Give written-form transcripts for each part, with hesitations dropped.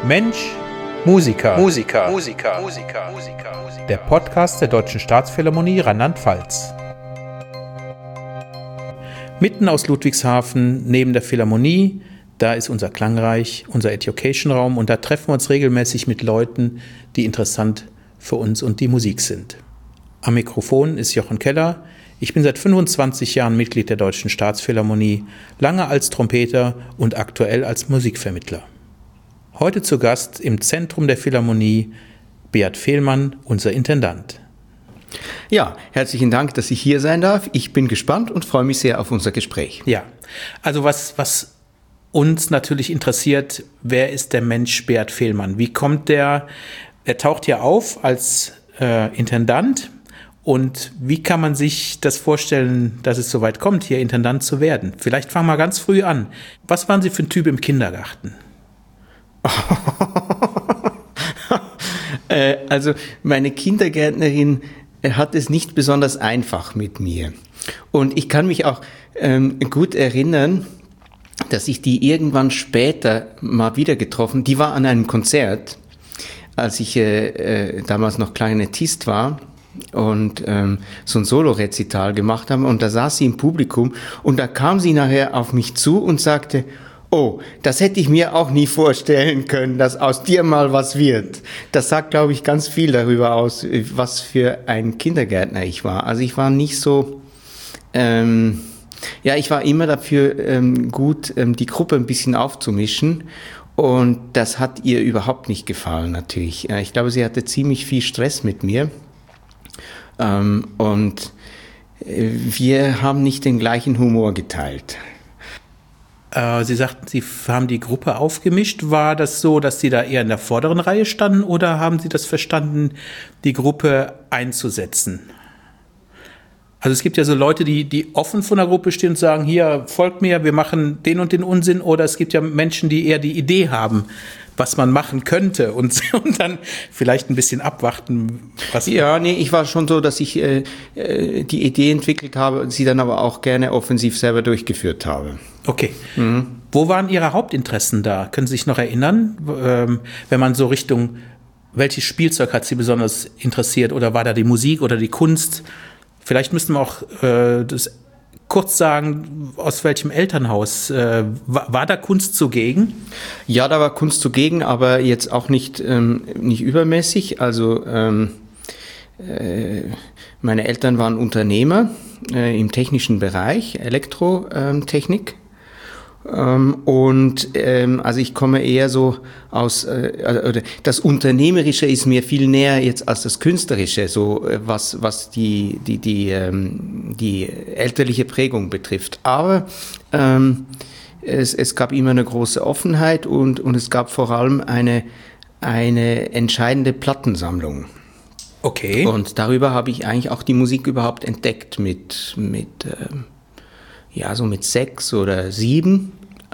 Mensch, Musiker. Der Podcast der Deutschen Staatsphilharmonie Rheinland-Pfalz. Mitten aus Ludwigshafen, neben der Philharmonie, da ist unser Klangreich, unser Education-Raum, und da treffen wir uns regelmäßig mit Leuten, die interessant für uns und die Musik sind. Am Mikrofon ist Jochen Keller. Ich bin seit 25 Jahren Mitglied der Deutschen Staatsphilharmonie, lange als Trompeter und aktuell als Musikvermittler. Heute zu Gast im Zentrum der Philharmonie Beat Fehlmann, unser Intendant. Ja, herzlichen Dank, dass ich hier sein darf. Ich bin gespannt und freue mich sehr auf unser Gespräch. Ja, also was uns natürlich interessiert, wer ist der Mensch Beat Fehlmann? Wie kommt er taucht hier auf als Intendant, und wie kann man sich das vorstellen, dass es so weit kommt, hier Intendant zu werden? Vielleicht fangen wir ganz früh an. Was waren Sie für ein Typ im Kindergarten? Also meine Kindergärtnerin hat es nicht besonders einfach mit mir. Und ich kann mich auch gut erinnern, dass ich die irgendwann später mal wieder getroffen, die war an einem Konzert, als ich damals noch Klarinettist war und so ein Solo-Rezital gemacht haben, und da saß sie im Publikum und da kam sie nachher auf mich zu und sagte: Oh, das hätte ich mir auch nie vorstellen können, dass aus dir mal was wird. Das sagt, glaube ich, ganz viel darüber aus, was für ein Kindergärtner ich war. Also ich war nicht so, ich war immer dafür gut, die Gruppe ein bisschen aufzumischen, und das hat ihr überhaupt nicht gefallen natürlich. Ich glaube, sie hatte ziemlich viel Stress mit mir, und wir haben nicht den gleichen Humor geteilt. Sie sagten, Sie haben die Gruppe aufgemischt. War das so, dass Sie da eher in der vorderen Reihe standen, oder haben Sie das verstanden, die Gruppe einzusetzen? Also es gibt ja so Leute, die offen von der Gruppe stehen und sagen: Hier, folgt mir, wir machen den und den Unsinn. Oder es gibt ja Menschen, die eher die Idee haben, was man machen könnte, und dann vielleicht ein bisschen abwarten. Ich war schon so, dass ich die Idee entwickelt habe und sie dann aber auch gerne offensiv selber durchgeführt habe. Okay. Mhm. Wo waren Ihre Hauptinteressen da? Können Sie sich noch erinnern, wenn man so Richtung, welches Spielzeug hat Sie besonders interessiert, oder war da die Musik oder die Kunst? Vielleicht müssten wir auch das kurz sagen, aus welchem Elternhaus war da Kunst zugegen? Ja, da war Kunst zugegen, aber jetzt auch nicht übermäßig. Also meine Eltern waren Unternehmer im technischen Bereich, Elektrotechnik. Also ich komme eher so aus, das Unternehmerische ist mir viel näher jetzt als das Künstlerische, so was die elterliche Prägung betrifft. Aber es gab immer eine große Offenheit, und es gab vor allem eine entscheidende Plattensammlung. Okay. Und darüber habe ich eigentlich auch die Musik überhaupt entdeckt mit 6 oder 7.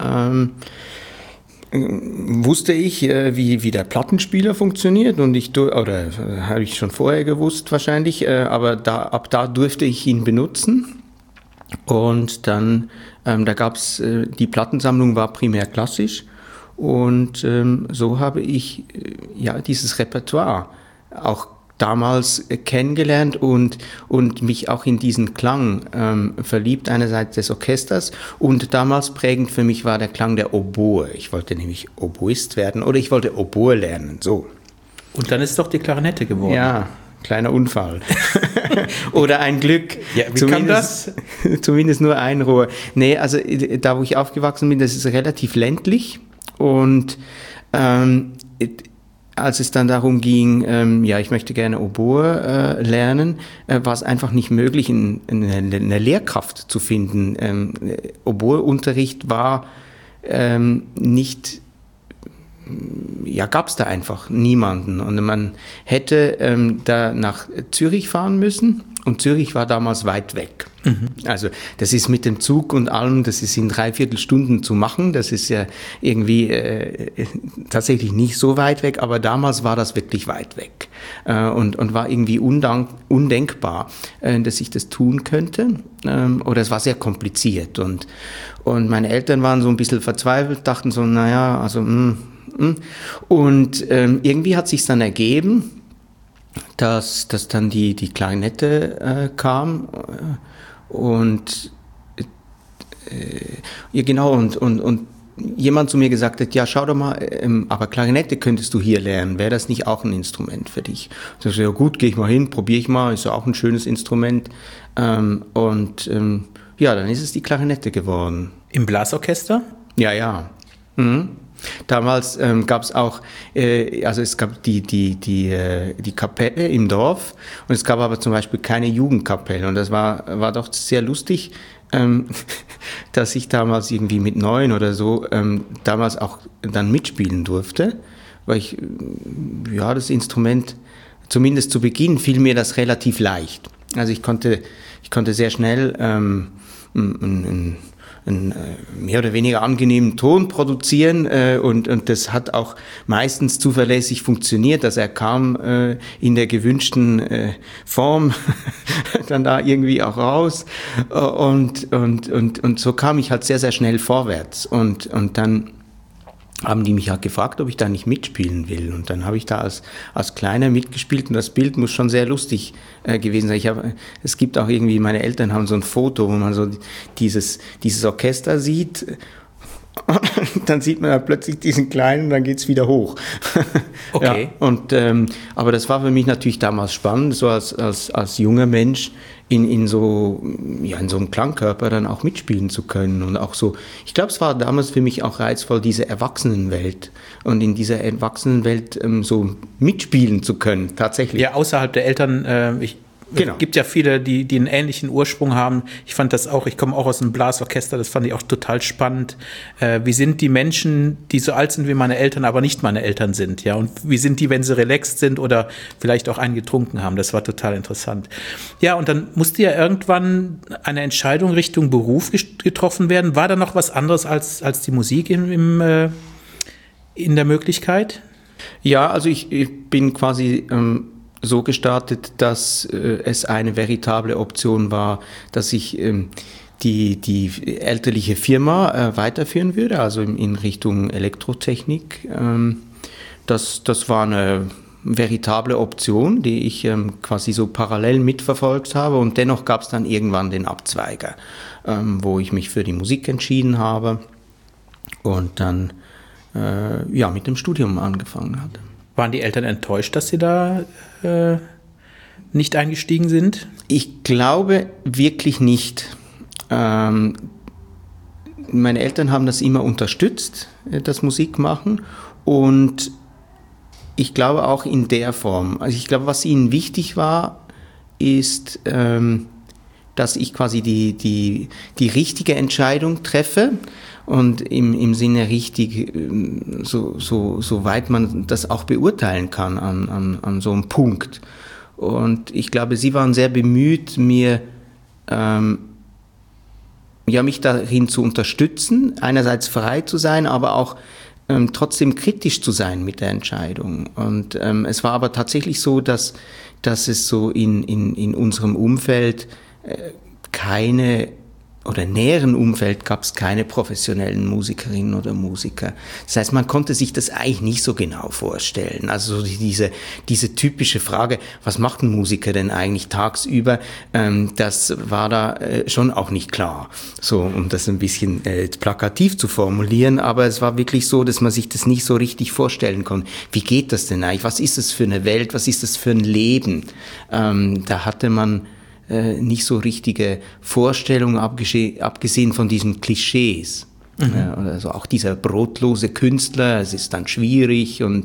Wusste ich, wie der Plattenspieler funktioniert, und habe ich schon vorher gewusst wahrscheinlich, aber ab da durfte ich ihn benutzen. Und dann, da gab's, die Plattensammlung war primär klassisch, und so habe ich dieses Repertoire auch damals kennengelernt und mich auch in diesen Klang verliebt, einerseits des Orchesters, und damals prägend für mich war der Klang der Oboe. Ich wollte nämlich Oboist werden, oder ich wollte Oboe lernen, so. Und dann ist doch die Klarinette geworden. Ja, kleiner Unfall. Oder ein Glück. Ja, wie kam das? Zumindest nur ein Rohr. Nee, also da, wo ich aufgewachsen bin, das ist relativ ländlich, und als es dann darum ging, ich möchte gerne Oboe lernen, war es einfach nicht möglich, eine Lehrkraft zu finden. Oboe-Unterricht war gab es da einfach niemanden. Und man hätte da nach Zürich fahren müssen, und Zürich war damals weit weg. Mhm. Also das ist mit dem Zug und allem, das ist in 3/4 Stunden zu machen. Das ist ja irgendwie tatsächlich nicht so weit weg, aber damals war das wirklich weit weg. Und war irgendwie undenkbar, dass ich das tun könnte. Oder es war sehr kompliziert. Und meine Eltern waren so ein bisschen verzweifelt, dachten so, Und irgendwie hat sich dann ergeben, dass dann die Klarinette kam und ja genau und jemand zu mir gesagt hat, ja schau doch mal, aber Klarinette könntest du hier lernen, wäre das nicht auch ein Instrument für dich? Und ich so, ja gut, gehe ich mal hin, probiere ich mal, ist ja auch ein schönes Instrument ja, dann ist es die Klarinette geworden. Im Blasorchester? Ja. Mhm. Damals gab es auch, also es gab die Kapelle im Dorf und es gab aber zum Beispiel keine Jugendkapelle und das war doch sehr lustig, dass ich damals irgendwie mit 9 oder so damals auch dann mitspielen durfte, weil ich, ja, das Instrument, zumindest zu Beginn, fiel mir das relativ leicht. Also ich konnte sehr schnell einen mehr oder weniger angenehmen Ton produzieren und das hat auch meistens zuverlässig funktioniert, dass er kam in der gewünschten Form dann da irgendwie auch raus und so kam ich halt sehr, sehr schnell vorwärts und dann haben die mich halt gefragt, ob ich da nicht mitspielen will. Und dann habe ich da als Kleiner mitgespielt und das Bild muss schon sehr lustig gewesen sein. Es gibt auch irgendwie, meine Eltern haben so ein Foto, wo man so dieses Orchester sieht. Und dann sieht man ja plötzlich diesen Kleinen und dann geht's wieder hoch. Okay. Ja, und, aber das war für mich natürlich damals spannend, so als junger Mensch in so einem Klangkörper dann auch mitspielen zu können und auch so, ich glaube, es war damals für mich auch reizvoll, diese Erwachsenenwelt und in dieser Erwachsenenwelt so mitspielen zu können, tatsächlich. Ja, außerhalb der Eltern, Genau. Es gibt ja viele, die einen ähnlichen Ursprung haben. Ich fand das auch, ich komme auch aus einem Blasorchester, das fand ich auch total spannend. Wie sind die Menschen, die so alt sind wie meine Eltern, aber nicht meine Eltern sind, ja? Und wie sind die, wenn sie relaxed sind oder vielleicht auch einen getrunken haben? Das war total interessant. Ja, und dann musste ja irgendwann eine Entscheidung Richtung Beruf getroffen werden. War da noch was anderes als die Musik in der Möglichkeit? Ja, also ich bin quasi so gestartet, dass es eine veritable Option war, dass ich die elterliche Firma weiterführen würde, also in Richtung Elektrotechnik. Das war eine veritable Option, die ich quasi so parallel mitverfolgt habe und dennoch gab es dann irgendwann den Abzweiger, wo ich mich für die Musik entschieden habe und dann mit dem Studium angefangen hatte. Waren die Eltern enttäuscht, dass sie da nicht eingestiegen sind? Ich glaube wirklich nicht. Meine Eltern haben das immer unterstützt, das Musikmachen. Und ich glaube auch in der Form. Also ich glaube, was ihnen wichtig war, ist, dass ich quasi die richtige Entscheidung treffe. Und im Sinne richtig, so weit man das auch beurteilen kann an so einem Punkt. Und ich glaube, sie waren sehr bemüht, mich darin zu unterstützen, einerseits frei zu sein, aber auch trotzdem kritisch zu sein mit der Entscheidung. Und es war aber tatsächlich so, dass es so in unserem Umfeld oder näheren Umfeld gab es keine professionellen Musikerinnen oder Musiker. Das heißt, man konnte sich das eigentlich nicht so genau vorstellen. Also diese typische Frage, was macht ein Musiker denn eigentlich tagsüber, das war da schon auch nicht klar. So, um das ein bisschen plakativ zu formulieren, aber es war wirklich so, dass man sich das nicht so richtig vorstellen konnte. Wie geht das denn eigentlich? Was ist das für eine Welt? Was ist das für ein Leben? Da hatte man nicht so richtige Vorstellungen, abgesehen von diesen Klischees. Mhm. Also auch dieser brotlose Künstler, es ist dann schwierig und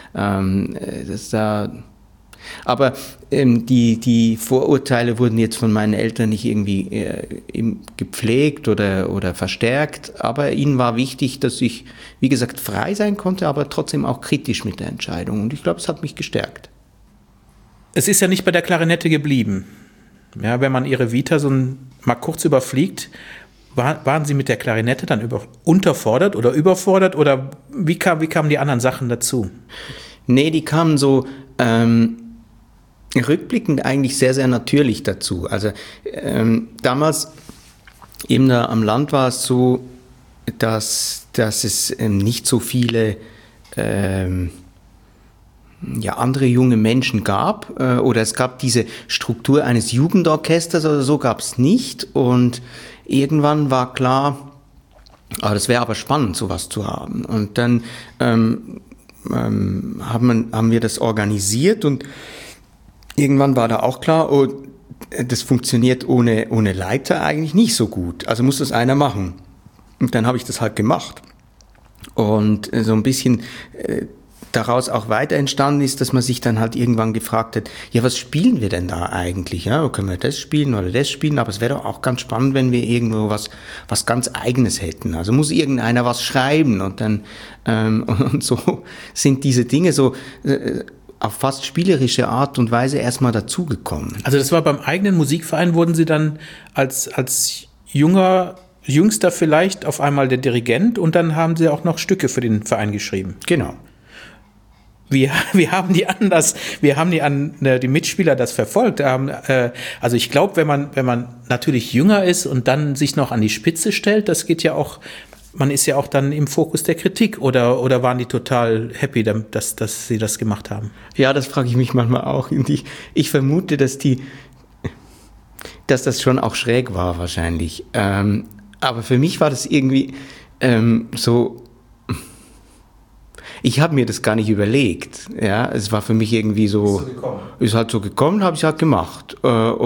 aber die Vorurteile wurden jetzt von meinen Eltern nicht irgendwie gepflegt oder verstärkt, aber ihnen war wichtig, dass ich, wie gesagt, frei sein konnte, aber trotzdem auch kritisch mit der Entscheidung und ich glaube, es hat mich gestärkt. Es ist ja nicht bei der Klarinette geblieben. Ja, wenn man ihre Vita mal kurz überfliegt, waren Sie mit der Klarinette dann unterfordert oder überfordert oder wie kamen die anderen Sachen dazu? Nee, die kamen so rückblickend eigentlich sehr, sehr natürlich dazu. Also damals eben da am Land war es so, dass es nicht so viele andere junge Menschen gab, oder es gab diese Struktur eines Jugendorchesters oder so, gab es nicht. Und irgendwann war klar, das wäre aber spannend, sowas zu haben. Und dann haben wir das organisiert und irgendwann war da auch klar, das funktioniert ohne Leiter eigentlich nicht so gut. Also muss das einer machen. Und dann habe ich das halt gemacht. Und so ein bisschen daraus auch weiter entstanden ist, dass man sich dann halt irgendwann gefragt hat, ja, was spielen wir denn da eigentlich? Ja, können wir das spielen oder das spielen? Aber es wäre doch auch ganz spannend, wenn wir irgendwo was ganz Eigenes hätten. Also muss irgendeiner was schreiben und dann und so sind diese Dinge so auf fast spielerische Art und Weise erstmal dazugekommen. Also das war beim eigenen Musikverein, wurden Sie dann als Jüngster vielleicht auf einmal der Dirigent und dann haben Sie auch noch Stücke für den Verein geschrieben. Genau. Wie haben die Mitspieler das verfolgt? Also ich glaube, wenn man natürlich jünger ist und dann sich noch an die Spitze stellt, das geht ja auch, man ist ja auch dann im Fokus der Kritik oder waren die total happy, dass sie das gemacht haben? Ja, das frage ich mich manchmal auch. Ich vermute, dass das schon auch schräg war wahrscheinlich. Aber für mich war das irgendwie so. Ich habe mir das gar nicht überlegt. Ja, es war für mich irgendwie so. Ist halt so gekommen, habe ich halt gemacht.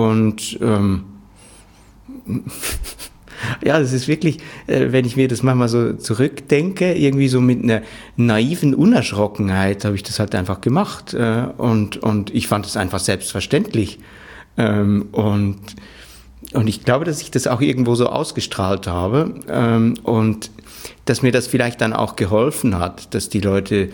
Ja, das ist wirklich, wenn ich mir das manchmal so zurückdenke, irgendwie so mit einer naiven Unerschrockenheit habe ich das halt einfach gemacht. Und ich fand es einfach selbstverständlich. Und ich glaube, dass ich das auch irgendwo so ausgestrahlt habe. Und dass mir das vielleicht dann auch geholfen hat, dass die Leute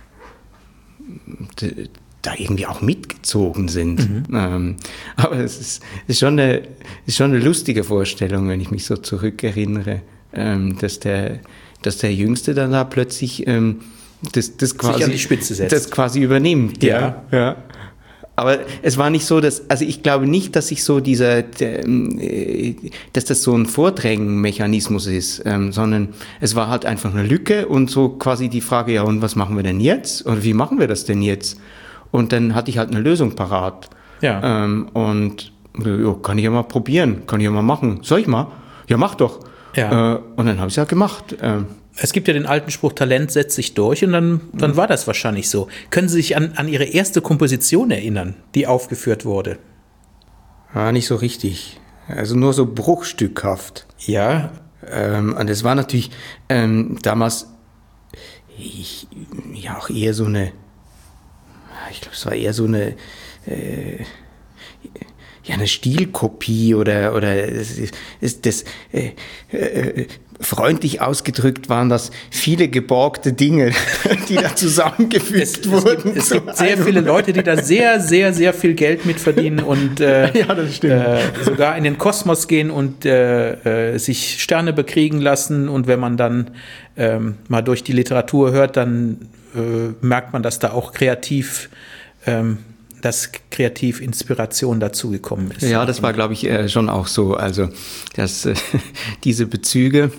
da irgendwie auch mitgezogen sind. Aber es ist schon eine lustige Vorstellung, wenn ich mich so zurückerinnere, dass der Jüngste dann da plötzlich das quasi, sich an die Spitze setzt. Das quasi übernimmt. Ja. Aber es war nicht so, also ich glaube nicht, dass ich so dass das so ein Vordrängenmechanismus ist, sondern es war halt einfach eine Lücke und so quasi die Frage, ja, und was machen wir denn jetzt? Oder wie machen wir das denn jetzt? Und dann hatte ich halt eine Lösung parat. Ja. Und kann ich ja mal probieren, kann ich ja mal machen. Soll ich mal? Ja, mach doch. Ja. Und dann habe ich es halt gemacht. Es gibt ja den alten Spruch, Talent setzt sich durch und dann war das wahrscheinlich so. Können Sie sich an Ihre erste Komposition erinnern, die aufgeführt wurde? Ja, nicht so richtig. Also nur so bruchstückhaft. Ja. Und es war natürlich damals auch eher so eine, ich glaube, es war eher so eine eine Stilkopie oder freundlich ausgedrückt waren das viele geborgte Dinge, die da zusammengefügt wurden. Es gibt sehr viele Leute, die da sehr, sehr, sehr viel Geld mit verdienen und ja, das stimmt. Sogar in den Kosmos gehen und sich Sterne bekriegen lassen. Und wenn man dann mal durch die Literatur hört, dann merkt man, dass da auch kreativ Inspiration dazugekommen ist. Ja, das war, glaube ich, schon auch so. Also, dass diese Bezüge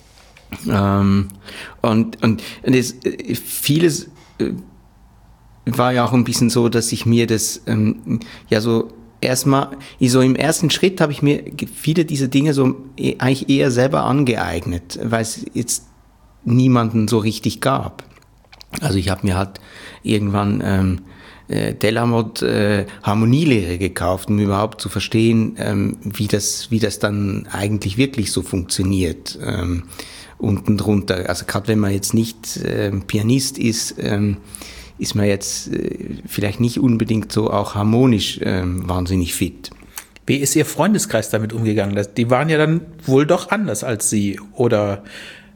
und vieles war ja auch ein bisschen so, dass ich mir das so erstmal, so im ersten Schritt habe ich mir viele dieser Dinge so eigentlich eher selber angeeignet, weil es jetzt niemanden so richtig gab. Also ich habe mir halt irgendwann Delamode Harmonielehre gekauft, um überhaupt zu verstehen, wie das dann eigentlich wirklich so funktioniert, unten drunter. Also gerade wenn man jetzt nicht Pianist ist man jetzt vielleicht nicht unbedingt so auch harmonisch wahnsinnig fit. Wie ist Ihr Freundeskreis damit umgegangen? Die waren ja dann wohl doch anders als Sie, oder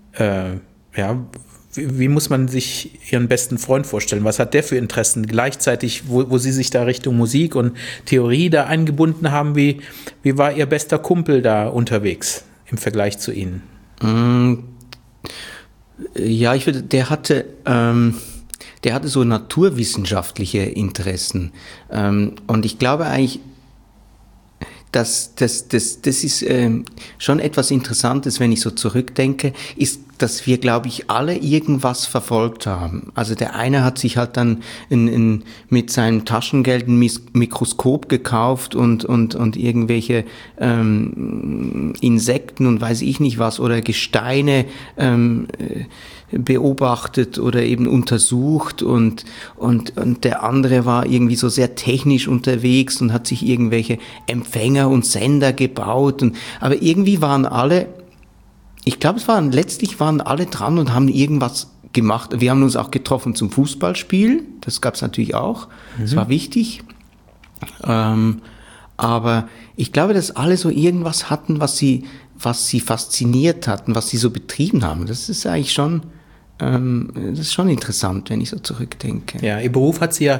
wie muss man sich Ihren besten Freund vorstellen? Was hat der für Interessen? Gleichzeitig, wo Sie sich da Richtung Musik und Theorie da eingebunden haben, wie war Ihr bester Kumpel da unterwegs im Vergleich zu Ihnen? Ja, ich würde, der hatte so naturwissenschaftliche Interessen. Und ich glaube eigentlich, das ist schon etwas Interessantes, wenn ich so zurückdenke, ist dass wir, glaube ich, alle irgendwas verfolgt haben. Also der eine hat sich halt dann mit seinem Taschengeld ein Mikroskop gekauft und irgendwelche Insekten und weiß ich nicht was oder Gesteine beobachtet oder eben untersucht und der andere war irgendwie so sehr technisch unterwegs und hat sich irgendwelche Empfänger und Sender gebaut. Aber irgendwie waren alle, ich glaube, letztlich waren alle dran und haben irgendwas gemacht. Wir haben uns auch getroffen zum Fußballspiel, das gab es natürlich auch, das war wichtig. Aber ich glaube, dass alle so irgendwas hatten, was sie fasziniert hatten, was sie so betrieben haben. Das ist eigentlich schon, das ist schon interessant, wenn ich so zurückdenke. Ja, Ihr Beruf hat Sie ja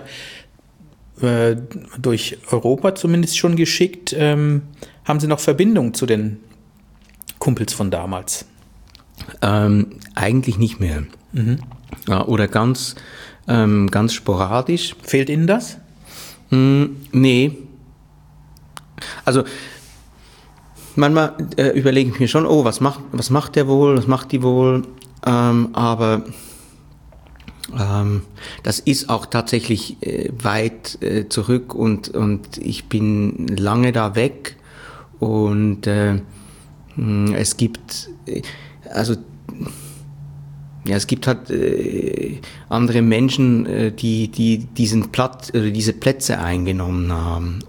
durch Europa zumindest schon geschickt. Haben Sie noch Verbindung zu den Kumpels von damals? Eigentlich nicht mehr. Ja, oder ganz sporadisch. Fehlt Ihnen das? Nee. Also manchmal überlege ich mir schon, was macht der wohl, was macht die wohl? Aber das ist auch tatsächlich weit zurück und ich bin lange da weg und es gibt halt andere Menschen, die diese Plätze eingenommen haben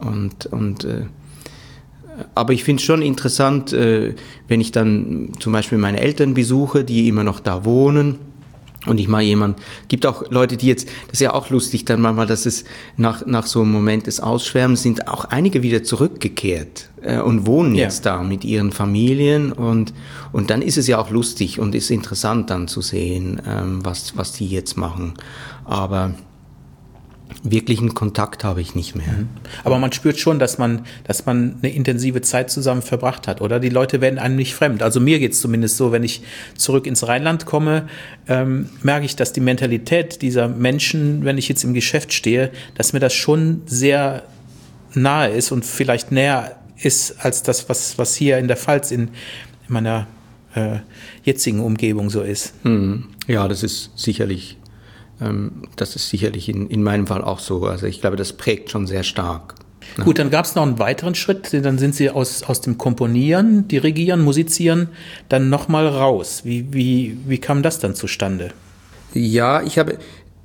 aber ich finde es schon interessant, wenn ich dann zum Beispiel meine Eltern besuche, die immer noch da wohnen und ich mal gibt auch Leute, die jetzt, das ist ja auch lustig dann manchmal, dass es nach so einem Moment des Ausschwärmens sind auch einige wieder zurückgekehrt und wohnen jetzt da mit ihren Familien und dann ist es ja auch lustig und ist interessant dann zu sehen, was die jetzt machen. Aber wirklichen Kontakt habe ich nicht mehr. Aber man spürt schon, dass man eine intensive Zeit zusammen verbracht hat, oder? Die Leute werden einem nicht fremd. Also mir geht es zumindest so, wenn ich zurück ins Rheinland komme, merke ich, dass die Mentalität dieser Menschen, wenn ich jetzt im Geschäft stehe, dass mir das schon sehr nahe ist und vielleicht näher ist als das, was hier in der Pfalz in meiner jetzigen Umgebung so ist. Ja, das ist sicherlich in meinem Fall auch so. Also ich glaube, das prägt schon sehr stark. Ja. Gut, dann gab es noch einen weiteren Schritt. Dann sind Sie aus dem Komponieren, Dirigieren, Musizieren dann nochmal raus. Wie kam das dann zustande? Ja, ich habe,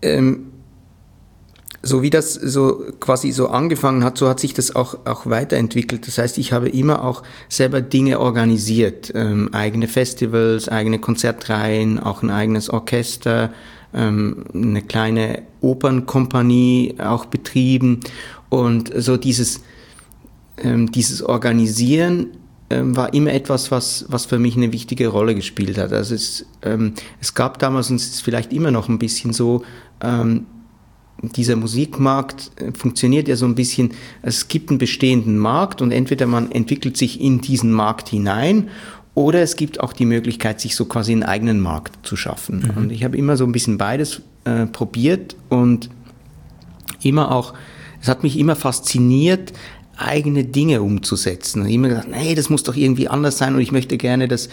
so wie das so quasi so angefangen hat, so hat sich das auch weiterentwickelt. Das heißt, ich habe immer auch selber Dinge organisiert. Eigene Festivals, eigene Konzertreihen, auch ein eigenes Orchester, eine kleine Opernkompanie auch betrieben und so dieses Organisieren war immer etwas, was für mich eine wichtige Rolle gespielt hat. Also es gab damals, und es ist vielleicht immer noch ein bisschen so, dieser Musikmarkt funktioniert ja so ein bisschen, es gibt einen bestehenden Markt und entweder man entwickelt sich in diesen Markt hinein oder es gibt auch die Möglichkeit, sich so quasi einen eigenen Markt zu schaffen. Und ich habe immer so ein bisschen beides probiert und immer auch, es hat mich immer fasziniert, eigene Dinge umzusetzen. Und ich habe immer gedacht, nee, das muss doch irgendwie anders sein und ich möchte gerne, dass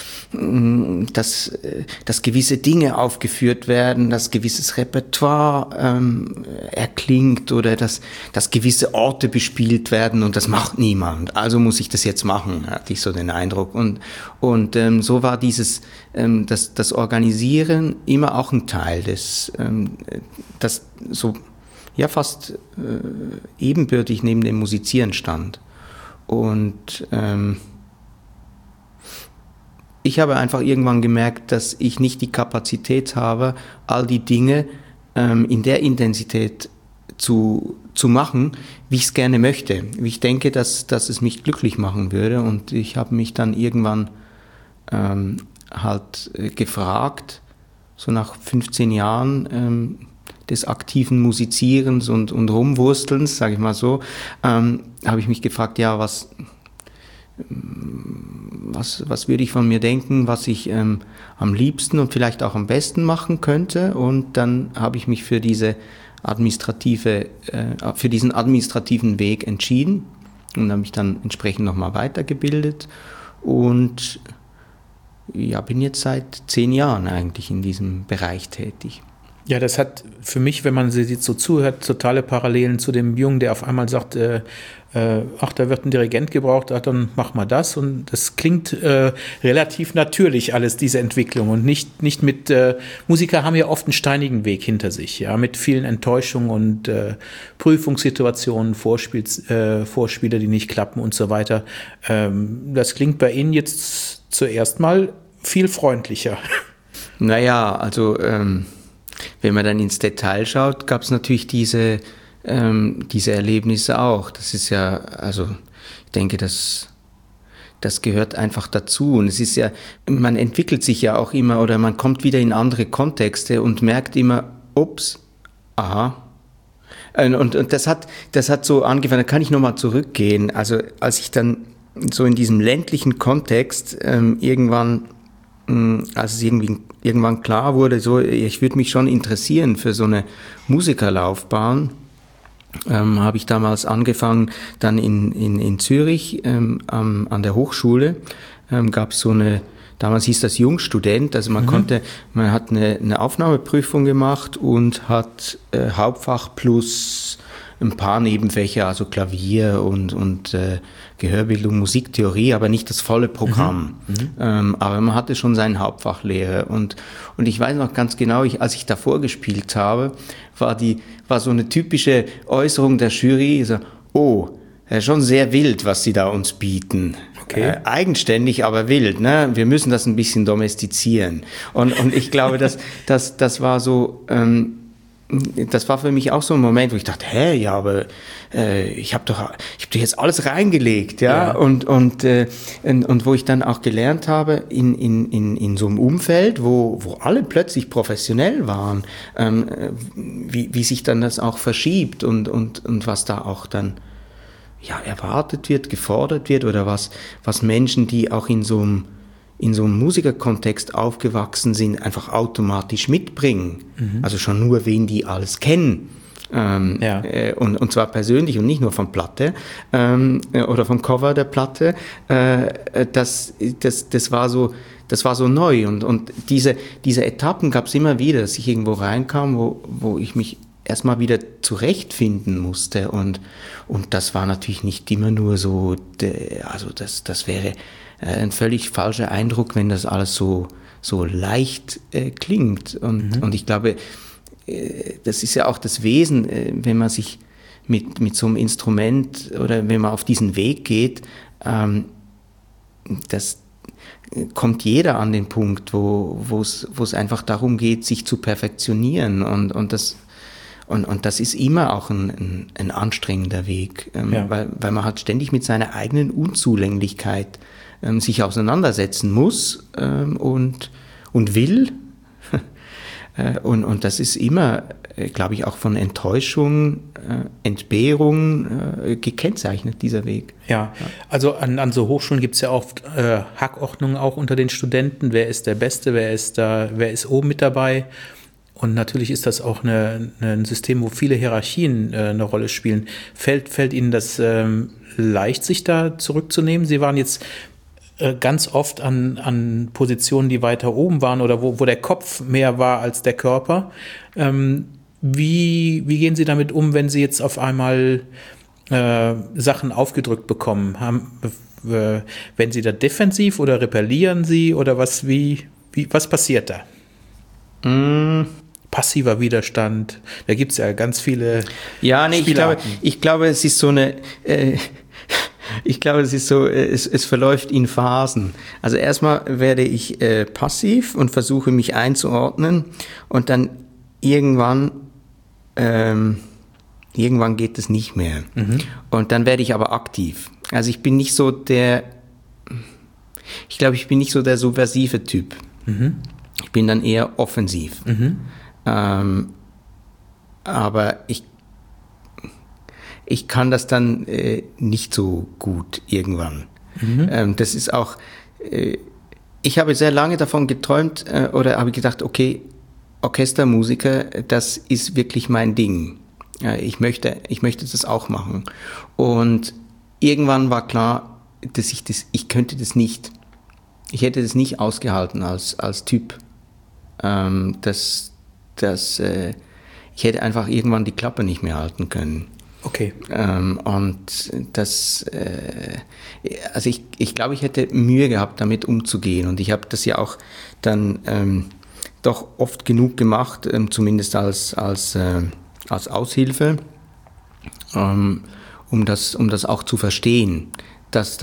gewisse Dinge aufgeführt werden, dass gewisses Repertoire erklingt oder dass gewisse Orte bespielt werden und das macht niemand. Also muss ich das jetzt machen, hatte ich so den Eindruck. Und so war das Organisieren immer auch ein Teil das so ja fast ebenbürtig neben dem Musizieren stand. Und ich habe einfach irgendwann gemerkt, dass ich nicht die Kapazität habe, all die Dinge in der Intensität zu machen, wie ich es gerne möchte. Wie ich denke, dass es mich glücklich machen würde. Und ich habe mich dann irgendwann gefragt, so nach 15 Jahren des aktiven Musizierens und Rumwurstelns, sage ich mal so, habe ich mich gefragt, ja, was würde ich von mir denken, was ich am liebsten und vielleicht auch am besten machen könnte. Und dann habe ich mich für diesen administrativen Weg entschieden und habe mich dann entsprechend nochmal weitergebildet. Und bin jetzt seit 10 Jahren eigentlich in diesem Bereich tätig. Ja, das hat für mich, wenn man sie so zuhört, totale Parallelen zu dem Jungen, der auf einmal sagt, ach, da wird ein Dirigent gebraucht, ach, dann mach mal das. Und das klingt relativ natürlich alles, diese Entwicklung. Und nicht mit, Musiker haben ja oft einen steinigen Weg hinter sich, ja, mit vielen Enttäuschungen und Prüfungssituationen, Vorspiele, die nicht klappen und so weiter. Das klingt bei Ihnen jetzt zuerst mal viel freundlicher. Naja, also wenn man dann ins Detail schaut, gab es natürlich diese Erlebnisse auch. Das ist ja, also ich denke, das gehört einfach dazu. Und es ist ja, man entwickelt sich ja auch immer oder man kommt wieder in andere Kontexte und merkt immer, ups, aha. Und das hat so angefangen, da kann ich nochmal zurückgehen. Also als ich dann so in diesem ländlichen Kontext als es irgendwann klar wurde, so, ich würde mich schon interessieren für so eine Musikerlaufbahn, habe ich damals angefangen, dann in Zürich an der Hochschule, gab es so eine, damals hieß das Jungstudent, also man hat eine Aufnahmeprüfung gemacht und hat Hauptfach plus ein paar Nebenfächer, also Klavier und Gehörbildung, Musiktheorie, aber nicht das volle Programm. Aber man hatte schon seinen Hauptfachlehrer und ich weiß noch ganz genau, als ich davor gespielt habe, war so eine typische Äußerung der Jury, so, oh, schon sehr wild, was sie da uns bieten. Okay. Eigenständig, aber wild, ne? Wir müssen das ein bisschen domestizieren. Und ich glaube, das war so, das war für mich auch so ein Moment, wo ich dachte, aber ich hab doch jetzt alles reingelegt, ja? Und wo ich dann auch gelernt habe, in so einem Umfeld, wo alle plötzlich professionell waren, wie sich dann das auch verschiebt und was da auch dann erwartet wird, gefordert wird oder was Menschen, die auch in so einem Musikerkontext aufgewachsen sind, einfach automatisch mitbringen. Also schon nur, wen die alles kennen. Und zwar persönlich und nicht nur von Platte oder vom Cover der Platte. Das war so neu. Und diese Etappen gab es immer wieder, dass ich irgendwo reinkam, wo ich mich erstmal wieder zurechtfinden musste. Und das war natürlich nicht immer nur so, also das wäre ein völlig falscher Eindruck, wenn das alles so leicht klingt. Und ich glaube, das ist ja auch das Wesen, wenn man sich mit so einem Instrument oder wenn man auf diesen Weg geht, das kommt jeder an den Punkt, wo es einfach darum geht, sich zu perfektionieren und das ist immer auch ein anstrengender Weg, weil man halt ständig mit seiner eigenen Unzulänglichkeit sich auseinandersetzen muss und will. Und das ist immer, glaube ich, auch von Enttäuschung, Entbehrung gekennzeichnet, dieser Weg. Ja, also an so Hochschulen gibt es ja oft Hackordnungen auch unter den Studenten. Wer ist der Beste, wer ist oben mit dabei? Und natürlich ist das auch ein System, wo viele Hierarchien eine Rolle spielen. Fällt Ihnen das leicht, sich da zurückzunehmen? Sie waren jetzt ganz oft an Positionen, die weiter oben waren oder wo der Kopf mehr war als der Körper. Wie gehen Sie damit um, wenn Sie jetzt auf einmal Sachen aufgedrückt bekommen? Werden Sie da defensiv oder repellieren Sie oder was passiert da? Passiver Widerstand, da gibt es ja ganz viele ich glaube, es ist so eine es verläuft in Phasen. Also erstmal werde ich passiv und versuche mich einzuordnen und dann irgendwann geht es nicht mehr. Und dann werde ich aber aktiv. Also ich bin nicht so der subversive Typ. Ich bin dann eher offensiv. Aber ich kann das dann nicht so gut irgendwann. Das ist auch, ich habe sehr lange davon geträumt oder habe gedacht, okay, Orchestermusiker, das ist wirklich mein Ding. Ich möchte das auch machen. Und irgendwann war klar, dass ich könnte das nicht. Ich hätte das nicht ausgehalten als Typ. Ich hätte einfach irgendwann die Klappe nicht mehr halten können. Okay. Und das, also ich glaube, ich hätte Mühe gehabt, damit umzugehen. Und ich habe das ja auch dann doch oft genug gemacht, zumindest als Aushilfe, um das auch zu verstehen, dass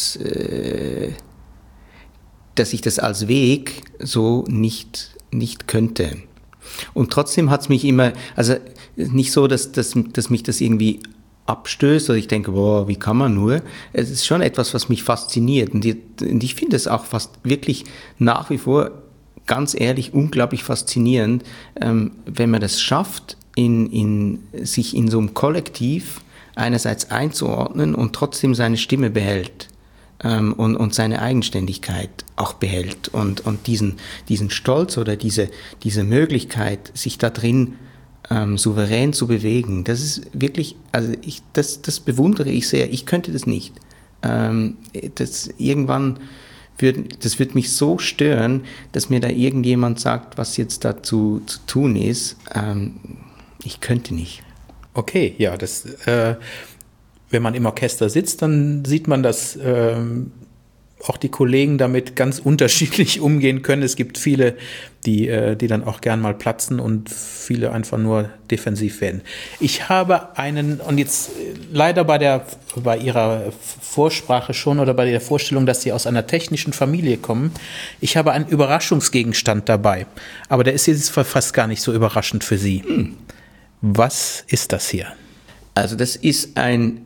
ich das als Weg so nicht könnte. Und trotzdem hat es mich immer, also nicht so, dass mich das irgendwie abstößt oder ich denke, boah, wie kann man nur? Es ist schon etwas, was mich fasziniert und ich finde es auch fast wirklich nach wie vor, ganz ehrlich, unglaublich faszinierend, wenn man das schafft, sich in so einem Kollektiv einerseits einzuordnen und trotzdem seine Stimme behält. Und seine Eigenständigkeit auch behält und diesen Stolz oder diese Möglichkeit, sich da drin souverän zu bewegen, das ist wirklich, also das bewundere ich sehr. Ich könnte das nicht. Das wird mich so stören, dass mir da irgendjemand sagt, was jetzt dazu zu tun ist. Ich könnte nicht. Okay, ja, wenn man im Orchester sitzt, dann sieht man, dass auch die Kollegen damit ganz unterschiedlich umgehen können. Es gibt viele, die dann auch gern mal platzen und viele einfach nur defensiv werden. Ich habe und jetzt leider bei Ihrer Vorsprache schon oder bei der Vorstellung, dass Sie aus einer technischen Familie kommen, ich habe einen Überraschungsgegenstand dabei. Aber der ist jetzt fast gar nicht so überraschend für Sie. Was ist das hier? Also das ist ein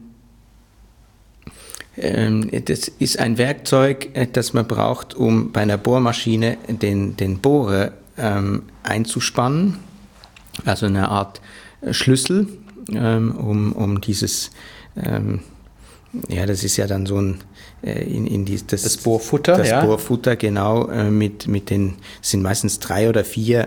Werkzeug, das man braucht, um bei einer Bohrmaschine den Bohrer einzuspannen. Also eine Art Schlüssel, um dieses, das ist ja dann so ein das Bohrfutter. Das Bohrfutter, genau, mit den, sind meistens 3 oder 4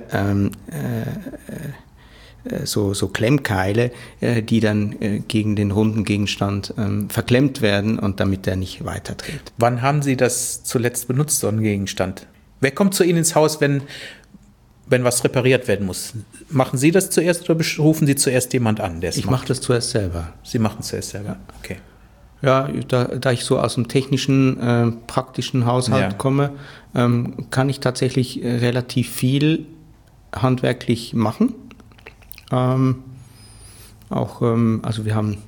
so Klemmkeile, die dann gegen den runden Gegenstand verklemmt werden und damit der nicht weiterdreht. Wann haben Sie das zuletzt benutzt, so einen Gegenstand? Wer kommt zu Ihnen ins Haus, wenn was repariert werden muss? Machen Sie das zuerst oder rufen Sie zuerst jemand an, der es macht? Ich mache das zuerst selber. Sie machen es zuerst selber, okay. Ja, da ich so aus dem technischen, praktischen Haushalt komme, kann ich tatsächlich relativ viel handwerklich machen. Also wir haben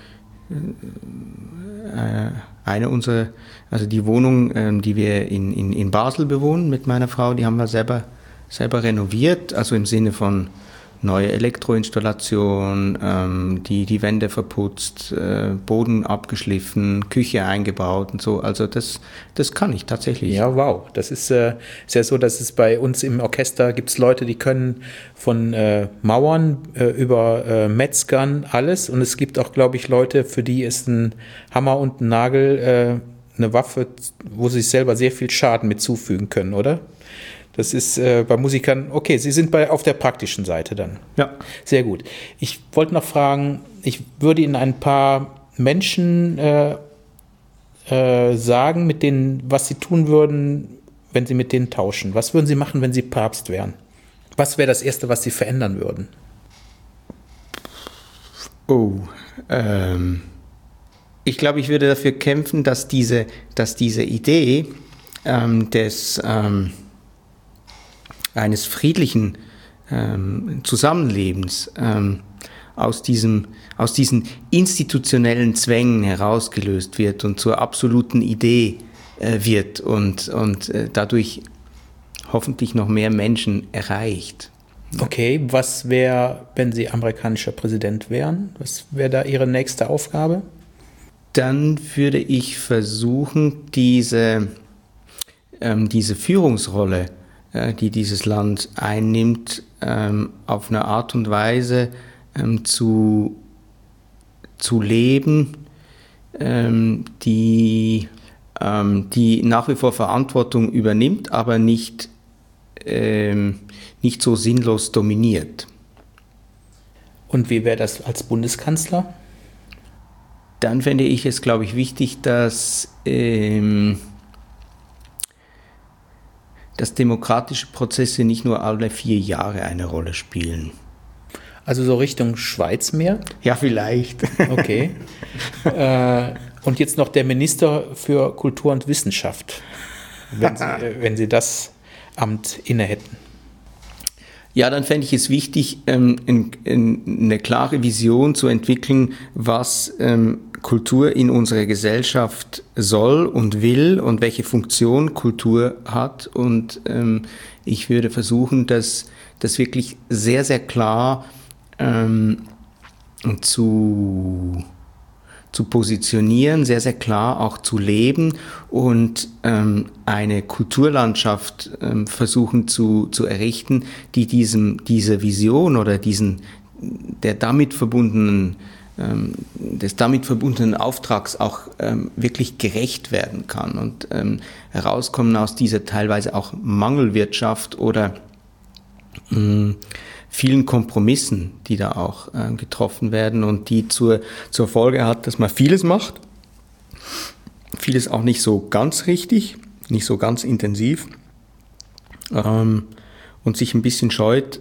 die Wohnung, die wir in Basel bewohnen mit meiner Frau, die haben wir selber renoviert, also im Sinne von neue Elektroinstallation, die Wände verputzt, Boden abgeschliffen, Küche eingebaut und so. Also das kann ich tatsächlich. Ja, wow. Das ist ja so, dass es bei uns im Orchester gibt es Leute, die können von Mauern über Metzgern alles. Und es gibt auch, glaube ich, Leute, für die ist ein Hammer und ein Nagel eine Waffe, wo sie sich selber sehr viel Schaden mit zufügen können, oder? Das ist bei Musikern, okay, Sie sind auf der praktischen Seite dann. Ja. Sehr gut. Ich wollte noch fragen, ich würde Ihnen ein paar Menschen sagen, mit denen, was Sie tun würden, wenn Sie mit denen tauschen. Was würden Sie machen, wenn Sie Papst wären? Was wäre das Erste, was Sie verändern würden? Ich glaube, ich würde dafür kämpfen, dass diese Idee eines friedlichen Zusammenlebens aus diesen institutionellen Zwängen herausgelöst wird und zur absoluten Idee wird und dadurch hoffentlich noch mehr Menschen erreicht. Okay, was wäre, wenn Sie amerikanischer Präsident wären? Was wäre da Ihre nächste Aufgabe? Dann würde ich versuchen, diese Führungsrolle, die dieses Land einnimmt, auf eine Art und Weise zu leben, die nach wie vor Verantwortung übernimmt, aber nicht so sinnlos dominiert. Und wie wäre das als Bundeskanzler? Dann fände ich es, glaube ich, wichtig, dass dass demokratische Prozesse nicht nur alle 4 Jahre eine Rolle spielen. Also so Richtung Schweiz mehr? Ja, vielleicht. Okay. Und jetzt noch der Minister für Kultur und Wissenschaft, wenn Sie das Amt inne hätten. Ja, dann fände ich es wichtig, eine klare Vision zu entwickeln, was Kultur in unserer Gesellschaft soll und will und welche Funktion Kultur hat. Und ich würde versuchen, das wirklich sehr, sehr klar zu positionieren, sehr, sehr klar auch zu leben und eine Kulturlandschaft versuchen zu errichten, die dieser Vision oder des damit verbundenen Auftrags auch wirklich gerecht werden kann und herauskommen aus dieser teilweise auch Mangelwirtschaft oder vielen Kompromissen, die da auch getroffen werden und die zur Folge hat, dass man vieles macht, vieles auch nicht so ganz richtig, nicht so ganz intensiv und sich ein bisschen scheut,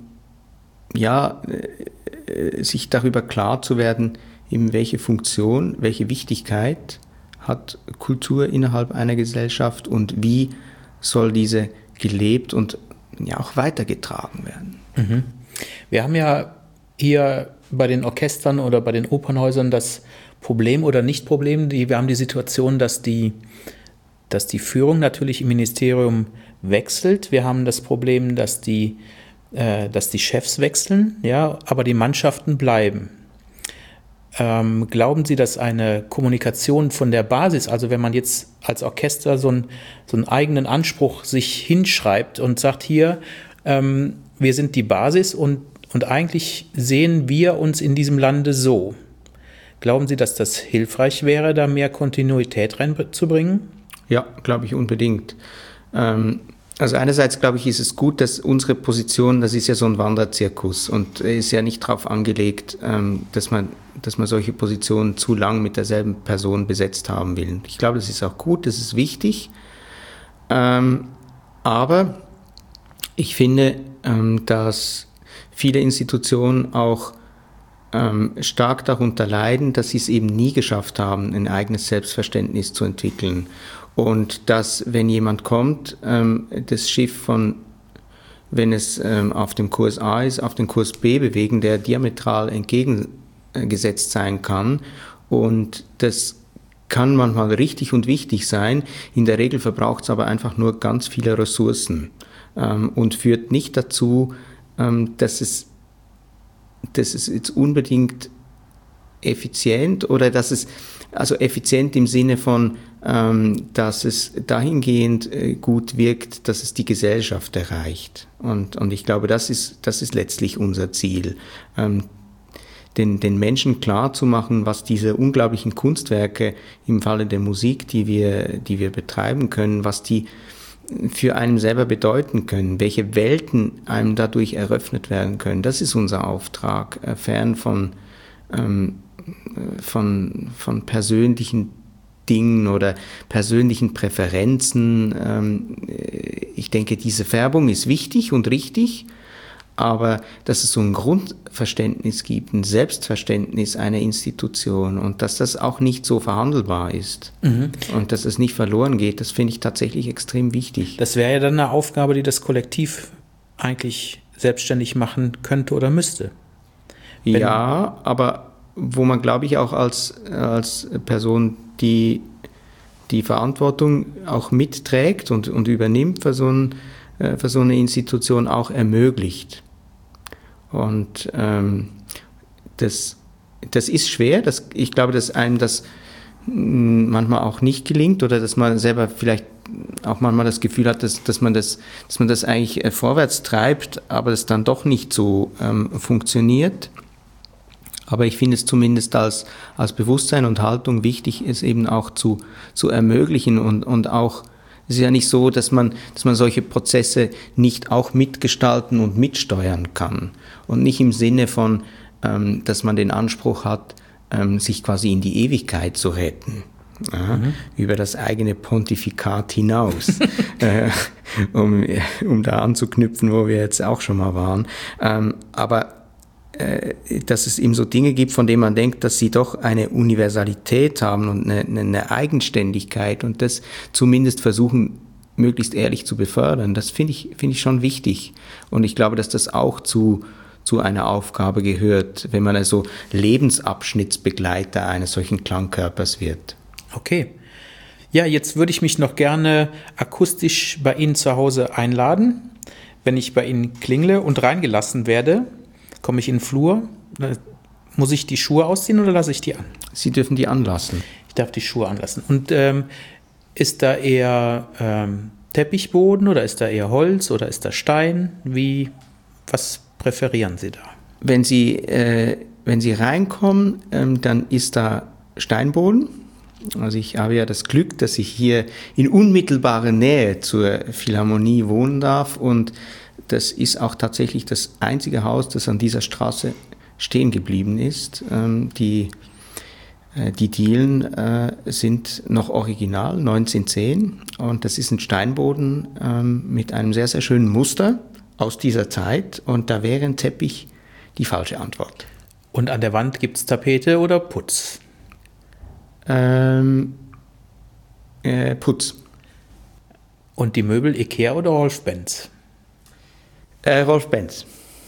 sich darüber klar zu werden, eben welche Funktion, welche Wichtigkeit hat Kultur innerhalb einer Gesellschaft und wie soll diese gelebt und ja auch weitergetragen werden. Mhm. Wir haben ja hier bei den Orchestern oder bei den Opernhäusern das Problem oder Nicht-Problem, wir haben die Situation, dass die Führung natürlich im Ministerium wechselt. Wir haben das Problem, dass die Chefs wechseln, ja, aber die Mannschaften bleiben. Glauben Sie, dass eine Kommunikation von der Basis, also wenn man jetzt als Orchester so einen eigenen Anspruch sich hinschreibt und sagt, hier, wir sind die Basis und eigentlich sehen wir uns in diesem Lande so. Glauben Sie, dass das hilfreich wäre, da mehr Kontinuität reinzubringen? Ja, glaube ich unbedingt. Also einerseits, glaube ich, ist es gut, dass unsere Position, das ist ja so ein Wanderzirkus und ist ja nicht darauf angelegt, dass man solche Positionen zu lang mit derselben Person besetzt haben will. Ich glaube, das ist auch gut, das ist wichtig. Aber ich finde, dass viele Institutionen auch stark darunter leiden, dass sie es eben nie geschafft haben, ein eigenes Selbstverständnis zu entwickeln. Und dass, wenn jemand kommt, das Schiff wenn es auf dem Kurs A ist, auf den Kurs B bewegen, der diametral entgegengesetzt sein kann. Und das kann manchmal richtig und wichtig sein. In der Regel verbraucht es aber einfach nur ganz viele Ressourcen und führt nicht dazu, dass es jetzt unbedingt effizient oder dass es, also effizient im Sinne von, dass es dahingehend gut wirkt, dass es die Gesellschaft erreicht. Und ich glaube, das ist letztlich unser Ziel, den Menschen klar zu machen, was diese unglaublichen Kunstwerke im Falle der Musik, die wir betreiben können, was die für einen selber bedeuten können, welche Welten einem dadurch eröffnet werden können. Das ist unser Auftrag, fern von persönlichen Dingen oder persönlichen Präferenzen. Ich denke, diese Färbung ist wichtig und richtig, aber dass es so ein Grundverständnis gibt, ein Selbstverständnis einer Institution und dass das auch nicht so verhandelbar ist und dass es nicht verloren geht, das finde ich tatsächlich extrem wichtig. Das wäre ja dann eine Aufgabe, die das Kollektiv eigentlich selbstständig machen könnte oder müsste. Ja, aber wo man, glaube ich, auch als Person, die Verantwortung auch mitträgt und übernimmt für so eine Institution, auch ermöglicht. Und das ist schwer. Ich glaube, dass einem das manchmal auch nicht gelingt oder dass man selber vielleicht auch manchmal das Gefühl hat, dass man das eigentlich vorwärts treibt, aber es dann doch nicht so funktioniert. Aber ich finde es zumindest als Bewusstsein und Haltung wichtig, es eben auch zu ermöglichen und auch, es ist ja nicht so, dass man solche Prozesse nicht auch mitgestalten und mitsteuern kann. Und nicht im Sinne von, dass man den Anspruch hat, sich quasi in die Ewigkeit zu retten. über das eigene Pontifikat hinaus, um da anzuknüpfen, wo wir jetzt auch schon mal waren. Aber dass es eben so Dinge gibt, von denen man denkt, dass sie doch eine Universalität haben und eine Eigenständigkeit und das zumindest versuchen, möglichst ehrlich zu befördern. Das finde ich schon wichtig. Und ich glaube, dass das auch zu einer Aufgabe gehört, wenn man also Lebensabschnittsbegleiter eines solchen Klangkörpers wird. Okay. Ja, jetzt würde ich mich noch gerne akustisch bei Ihnen zu Hause einladen. Wenn ich bei Ihnen klingle und reingelassen werde, komme ich in den Flur. Muss ich die Schuhe ausziehen oder lasse ich die an? Sie dürfen die anlassen. Ich darf die Schuhe anlassen. Und ist da eher Teppichboden oder ist da eher Holz oder ist da Stein? Was präferieren Sie da? Wenn Sie reinkommen, dann ist da Steinboden. Also ich habe ja das Glück, dass ich hier in unmittelbarer Nähe zur Philharmonie wohnen darf und das ist auch tatsächlich das einzige Haus, das an dieser Straße stehen geblieben ist. Die Dielen sind noch original, 1910 und das ist ein Steinboden mit einem sehr, sehr schönen Muster aus dieser Zeit und da wäre ein Teppich die falsche Antwort. Und an der Wand gibt es Tapete oder Putz? Putz. Und die Möbel Ikea oder Rolf Benz? Rolf Benz.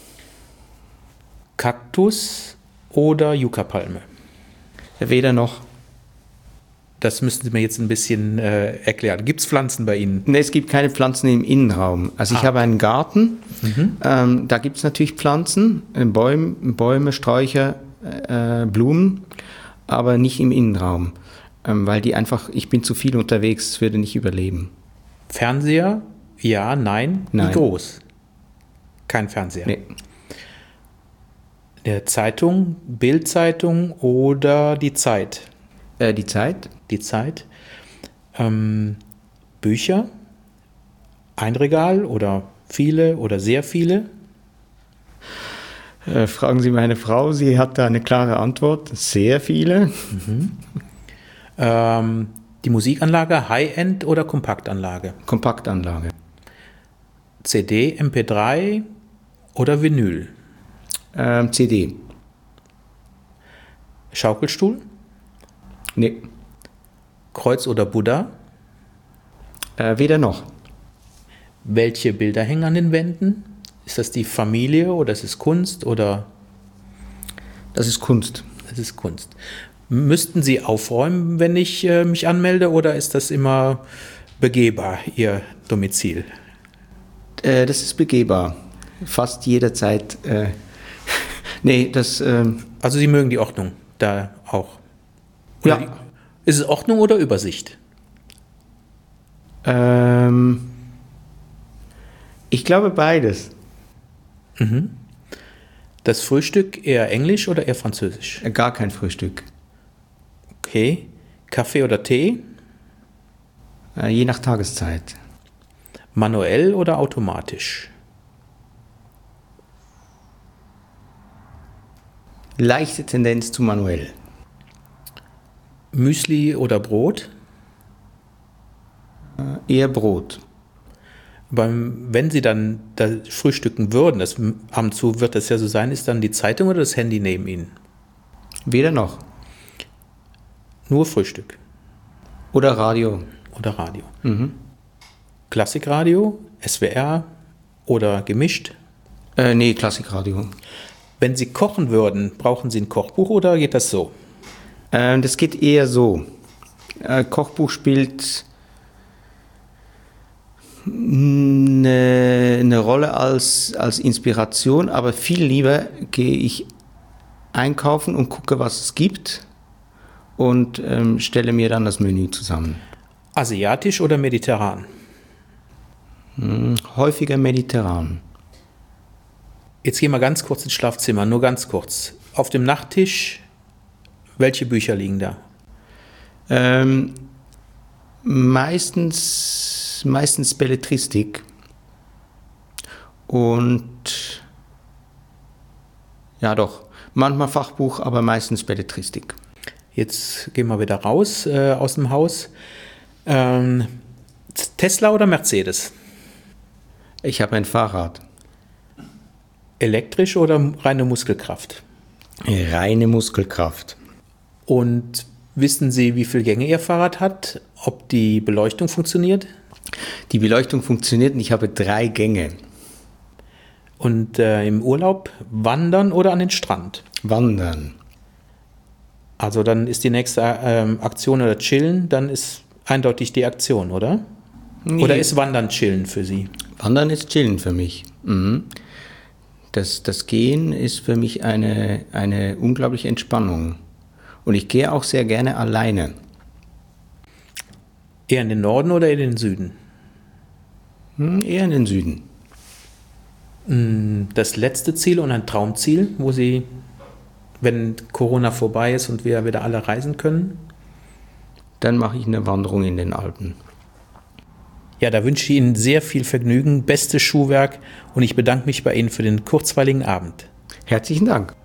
Kaktus oder Yucca-Palme? Weder noch. Das müssten Sie mir jetzt ein bisschen erklären. Gibt es Pflanzen bei Ihnen? Ne, es gibt keine Pflanzen im Innenraum. Also ich habe einen Garten, da gibt es natürlich Pflanzen, Bäume, Sträucher, Blumen, aber nicht im Innenraum, weil ich bin zu viel unterwegs, würde nicht überleben. Fernseher? Ja, nein. Nein. Wie groß? Kein Fernseher. Nee. Der Zeitung, Bild-Zeitung oder die Zeit? Die Zeit. Die Zeit. Bücher? Ein Regal oder viele oder sehr viele? Fragen Sie meine Frau, sie hat da eine klare Antwort. Sehr viele. Die Musikanlage High-End oder Kompaktanlage? Kompaktanlage. CD, MP3 oder Vinyl? CD. Schaukelstuhl? Nee. Kreuz oder Buddha? Weder noch. Welche Bilder hängen an den Wänden? Ist das die Familie oder ist es Kunst oder? Das ist Kunst. Das ist Kunst. Müssten Sie aufräumen, wenn ich mich anmelde oder ist das immer begehbar, Ihr Domizil? Das ist begehbar. Fast jederzeit. Also Sie mögen die Ordnung da auch? Ja. Ist es Ordnung oder Übersicht? Ich glaube beides. Das Frühstück eher Englisch oder eher Französisch? Gar kein Frühstück. Okay. Kaffee oder Tee? Je nach Tageszeit. Manuell oder automatisch? Leichte Tendenz zu manuell. Müsli oder Brot? Eher Brot. Wenn Sie dann da frühstücken würden, ab und zu wird das ja so sein, ist dann die Zeitung oder das Handy neben Ihnen? Weder noch. Nur Frühstück. Oder Radio. Oder Radio. Klassikradio, SWR oder gemischt? Nee, Klassikradio. Wenn Sie kochen würden, brauchen Sie ein Kochbuch oder geht das so? Das geht eher so. Kochbuch spielt eine Rolle als Inspiration, aber viel lieber gehe ich einkaufen und gucke, was es gibt und stelle mir dann das Menü zusammen. Asiatisch oder mediterran? Häufiger mediterran. Jetzt gehen wir ganz kurz ins Schlafzimmer, nur ganz kurz. Auf dem Nachttisch, welche Bücher liegen da? Meistens Belletristik und ja doch, manchmal Fachbuch, aber meistens Belletristik. Jetzt gehen wir wieder raus aus dem Haus. Tesla oder Mercedes? Ich habe ein Fahrrad. Elektrisch oder reine Muskelkraft? Reine Muskelkraft. Und wissen Sie, wie viele Gänge Ihr Fahrrad hat? Ob die Beleuchtung funktioniert? Die Beleuchtung funktioniert und ich habe 3 Gänge. Und im Urlaub wandern oder an den Strand? Wandern. Also dann ist die nächste Aktion oder chillen, dann ist eindeutig die Aktion, oder? Nee. Oder ist Wandern chillen für Sie? Wandern ist chillen für mich. Mhm. Das Gehen ist für mich eine unglaubliche Entspannung. Und ich gehe auch sehr gerne alleine. Eher in den Norden oder in den Süden? Eher in den Süden. Das letzte Ziel und ein Traumziel, wo Sie, wenn Corona vorbei ist und wir wieder alle reisen können? Dann mache ich eine Wanderung in den Alpen. Ja, da wünsche ich Ihnen sehr viel Vergnügen, bestes Schuhwerk und ich bedanke mich bei Ihnen für den kurzweiligen Abend. Herzlichen Dank.